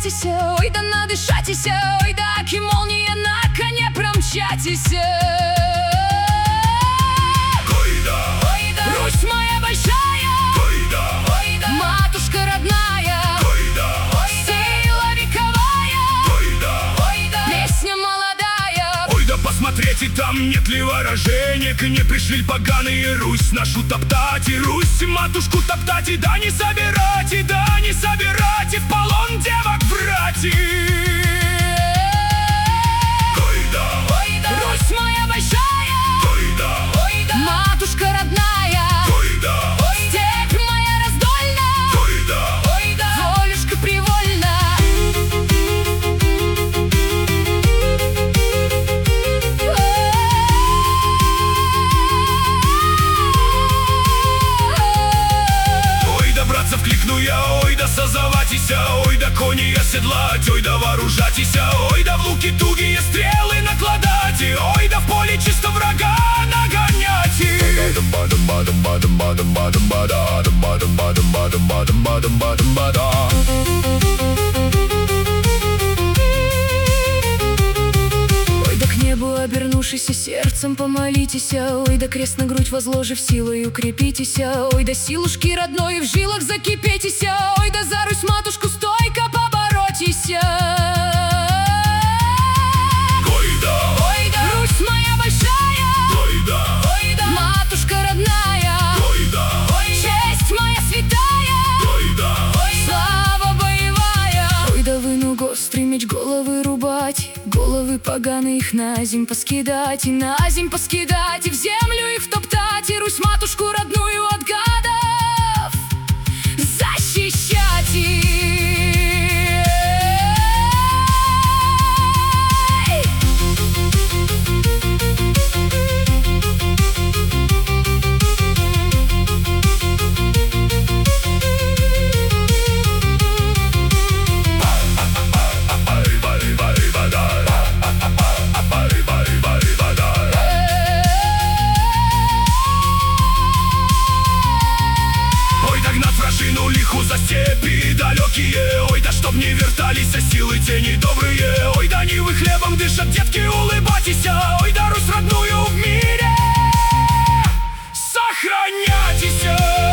надышатися, ой да надышатися, ой да аки молния на коне промчатися. Русь моя большая, матушка родная, сила вековая, песня молодая. Ой да посмотрите, там нет ли вороженек, не пришли поганые Русь нашу топтать, и Русь матушку топтать, и да не собирать, и да не собирать, и в полон девок брать. Русь моя большая, матушка родная, степь моя раздольна, волюшка привольна. Ой да братцев кликну я, ой да созоватися, ой да кони оседлать, ой да вооружатися, ой да в луки тугие стрелы накладать, ой да в поле чисто врага нагонять. Ой да к небу обернувшись сердцем помолитесь, ой да крест на грудь возложив силой укрепитесь, ой да силушки родной в жилах закипетесь, ой да за Русь матушку стойко поборотесь. Русь моя большая, матушка родная, честь моя святая, слава боевая. Ой да выну гострый меч головы рубать, головы поганые их на земь поскидать, и на земь поскидать, и в землю их втоптать, и Русь матушку родную от гадов защищать. Лиху за степи далекие, ой да чтоб не вертались силы тени добрые, ой да не вы хлебом дышат детки, улыбайтесь, ой да Русь родную в мире сохраняйтесь.